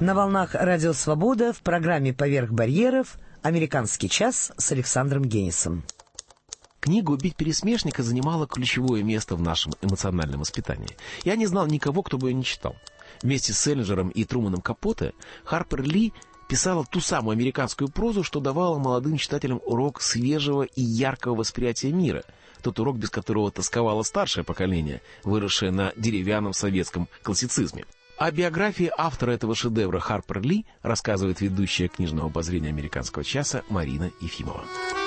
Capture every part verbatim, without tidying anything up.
На волнах Радио Свобода в программе «Поверх барьеров» «Американский час» с Александром Генисом. Книга «Убить пересмешника» занимала ключевое место в нашем эмоциональном воспитании. Я не знал никого, кто бы ее не читал. Вместе с Селлинджером и Труманом Капоте Харпер Ли писала ту самую американскую прозу, что давала молодым читателям урок свежего и яркого восприятия мира. Тот урок, без которого тосковало старшее поколение, выросшее на деревянном советском классицизме. О биографии автора этого шедевра Харпер Ли рассказывает ведущая книжного обозрения «Американского часа» Марина Ефимова.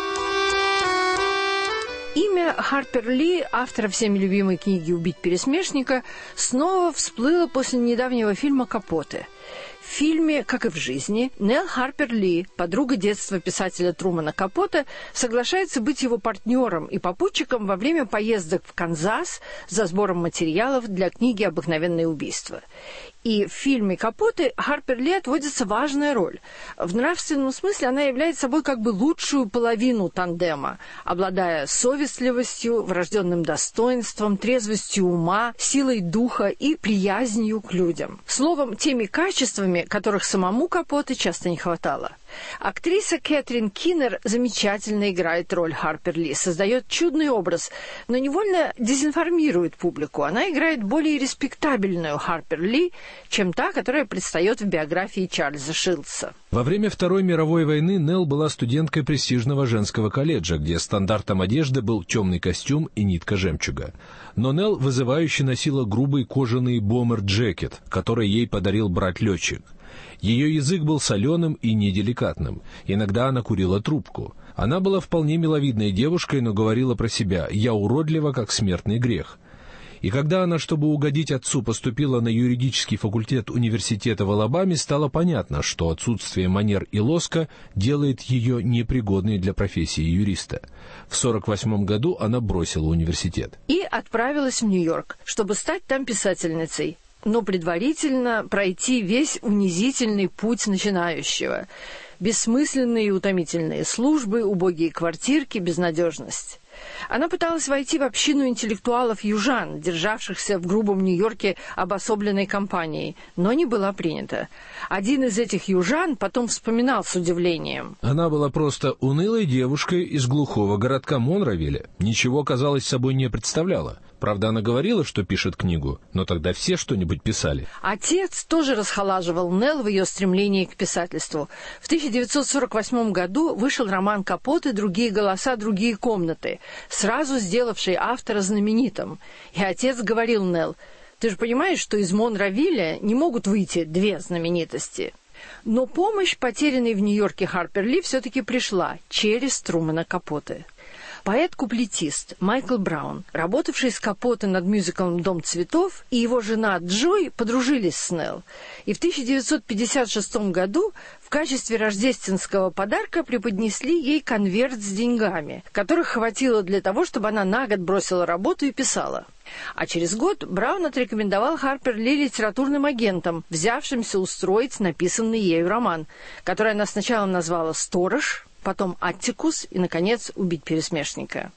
Имя Харпер Ли, автора всеми любимой книги «Убить пересмешника», снова всплыло после недавнего фильма «Капоте». В фильме, как и в жизни, Нелл Харпер Ли, подруга детства писателя Трумана Капоте, соглашается быть его партнером и попутчиком во время поездок в Канзас за сбором материалов для книги «Обыкновенные убийства». И в фильме «Капоте» Харпер Ли отводится важная роль. В нравственном смысле она является собой как бы лучшую половину тандема, обладая совестливостью, врожденным достоинством, трезвостью ума, силой духа и приязнью к людям. Словом, теми качествами, которых самому Капоте часто не хватало. Актриса Кэтрин Киннер замечательно играет роль Харпер Ли, создает чудный образ, но невольно дезинформирует публику. Она играет более респектабельную Харпер Ли, чем та, которая предстает в биографии Чарльза Шилдса. Во время Второй мировой войны Нелл была студенткой престижного женского колледжа, где стандартом одежды был темный костюм и нитка жемчуга. Но Нелл вызывающе носила грубый кожаный бомбер-джекет, который ей подарил брат-летчик. Ее язык был соленым и неделикатным. Иногда она курила трубку. Она была вполне миловидной девушкой, но говорила про себя: «Я уродлива, как смертный грех». И когда она, чтобы угодить отцу, поступила на юридический факультет университета в Алабаме, стало понятно, что отсутствие манер и лоска делает ее непригодной для профессии юриста. В сорок восьмом году она бросила университет. И отправилась в Нью-Йорк, чтобы стать там писательницей, но предварительно пройти весь унизительный путь начинающего. Бессмысленные и утомительные службы, убогие квартирки, безнадежность. Она пыталась войти в общину интеллектуалов-южан, державшихся в грубом Нью-Йорке обособленной компанией, но не была принята. Один из этих южан потом вспоминал с удивлением: «Она была просто унылой девушкой из глухого городка Монровиля. Ничего, казалось, собой не представляла. Правда, она говорила, что пишет книгу, но тогда все что-нибудь писали». Отец тоже расхолаживал Нелл в ее стремлении к писательству. В тысяча девятьсот сорок восьмом году вышел роман Капоте «Другие голоса, другие комнаты», сразу сделавший автора знаменитым. И отец говорил Нелл: «Ты же понимаешь, что из Монровиля не могут выйти две знаменитости». Но помощь, потерянной в Нью-Йорке Харпер Ли, все-таки пришла через Трумана Капоте. Поэт-куплетист Майкл Браун, работавший с Капоте над мюзиклом «Дом цветов», и его жена Джой подружились с Нелл. И в тысяча девятьсот пятьдесят шестом году в качестве рождественского подарка преподнесли ей конверт с деньгами, которых хватило для того, чтобы она на год бросила работу и писала. А через год Браун отрекомендовал Харпер Ли литературным агентам, взявшимся устроить написанный ею роман, который она сначала назвала «Сторож», потом «Аттикус» и, наконец, «Убить пересмешника».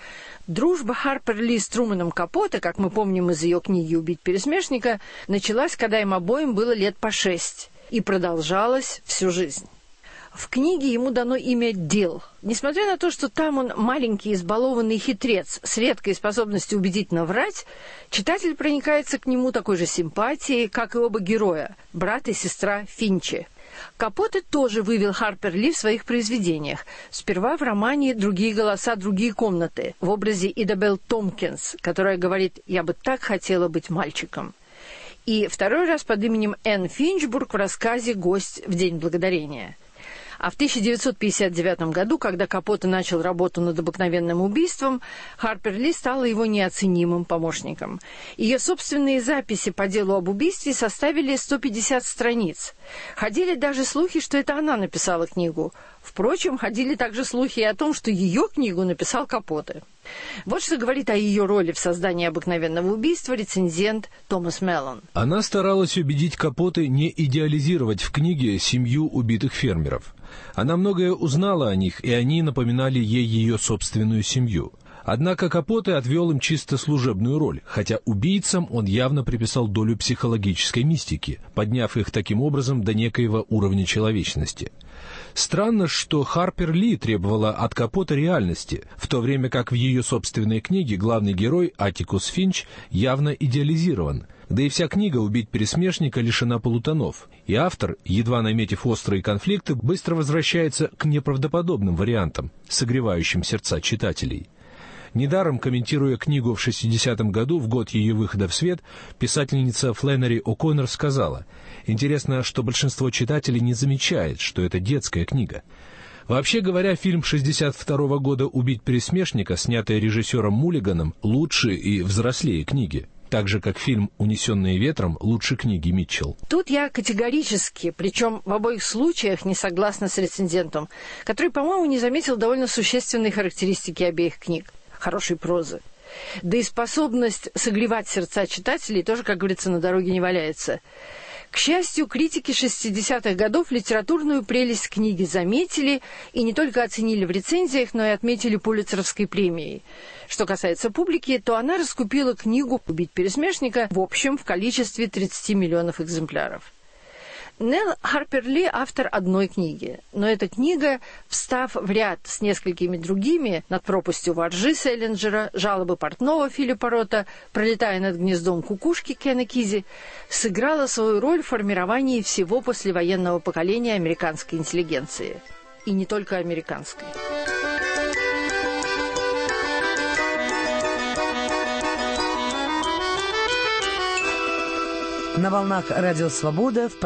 Дружба Харпер Ли с Труманом Капоте, как мы помним из ее книги «Убить пересмешника», началась, когда им обоим было лет по шесть, и продолжалась всю жизнь. В книге ему дано имя Дил. Несмотря на то, что там он маленький избалованный хитрец с редкой способностью убедительно врать, читатель проникается к нему такой же симпатией, как и оба героя, брат и сестра Финчи. Капоте тоже вывел Харпер Ли в своих произведениях. Сперва в романе «Другие голоса, другие комнаты» в образе Идабелл Томпкинс, которая говорит: «Я бы так хотела быть мальчиком». И второй раз под именем Энн Финчбург в рассказе «Гость в день благодарения». А в тысяча девятьсот пятьдесят девятом году, когда Капоте начал работу над «Обыкновенным убийством», Харпер Ли стала его неоценимым помощником. Ее собственные записи по делу об убийстве составили сто пятьдесят страниц. Ходили даже слухи, что это она написала книгу. Впрочем, ходили также слухи и о том, что ее книгу написал Капоте. Вот что говорит о ее роли в создании «Обыкновенного убийства» рецензент Томас Меллон. Она старалась убедить Капоте не идеализировать в книге семью убитых фермеров. Она многое узнала о них, и они напоминали ей ее собственную семью. Однако Капоте отвел им чисто служебную роль, хотя убийцам он явно приписал долю психологической мистики, подняв их таким образом до некоего уровня человечности. Странно, что Харпер Ли требовала от Капоте реальности, в то время как в ее собственной книге главный герой Аттикус Финч явно идеализирован. Да и вся книга «Убить пересмешника» лишена полутонов, и автор, едва наметив острые конфликты, быстро возвращается к неправдоподобным вариантам, согревающим сердца читателей. Недаром, комментируя книгу в шестидесятом году, в год ее выхода в свет, писательница Фленнери О'Коннор сказала: «Интересно, что большинство читателей не замечает, что это детская книга». Вообще говоря, фильм шестьдесят второго года «Убить пересмешника», снятый режиссером Муллиганом, лучше и взрослее книги. Так же, как фильм «Унесенные ветром» лучше книги Митчелл. Тут я категорически, причем в обоих случаях, не согласна с рецензентом, который, по-моему, не заметил довольно существенные характеристики обеих книг. Хорошей прозы. Да и способность согревать сердца читателей тоже, как говорится, на дороге не валяется. К счастью, критики шестидесятых годов литературную прелесть книги заметили и не только оценили в рецензиях, но и отметили Пулитцеровской премией. Что касается публики, то она раскупила книгу «Убить пересмешника» в общем в количестве тридцати миллионов экземпляров. Нелл Харпер Ли – автор одной книги, но эта книга, встав в ряд с несколькими другими, «Над пропастью воржи» Селлинджера, «Жалобы портного» Филиппа Рота, «Пролетая над гнездом кукушки» Кена Кизи, сыграла свою роль в формировании всего послевоенного поколения американской интеллигенции. И не только американской. На волнах Радио Свобода в